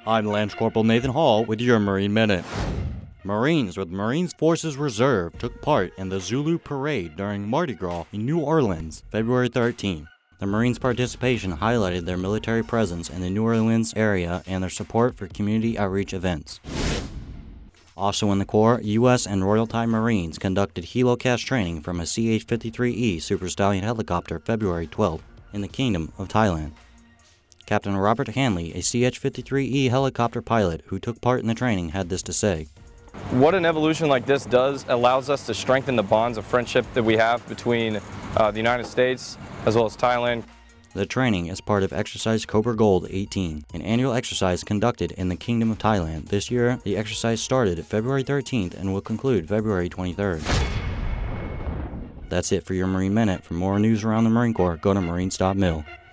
I'm Lance Corporal Nathan Hall with your Marine Minute. Marines with Marines Forces Reserve took part in the Zulu Parade during Mardi Gras in New Orleans, February 13. The Marines' participation highlighted their military presence in the New Orleans area and their support for community outreach events. Also in the Corps, U.S. and Royal Thai Marines conducted helocast training from a CH-53E Super Stallion helicopter February 12 in the Kingdom of Thailand. Captain Robert Hanley, a CH-53E helicopter pilot who took part in the training, had this to say. What an evolution like this does allows us to strengthen the bonds of friendship that we have between the United States as well as Thailand. The training is part of Exercise Cobra Gold 18, an annual exercise conducted in the Kingdom of Thailand. This year, the exercise started February 13th and will conclude February 23rd. That's it for your Marine Minute. For more news around the Marine Corps, go to marines.mil.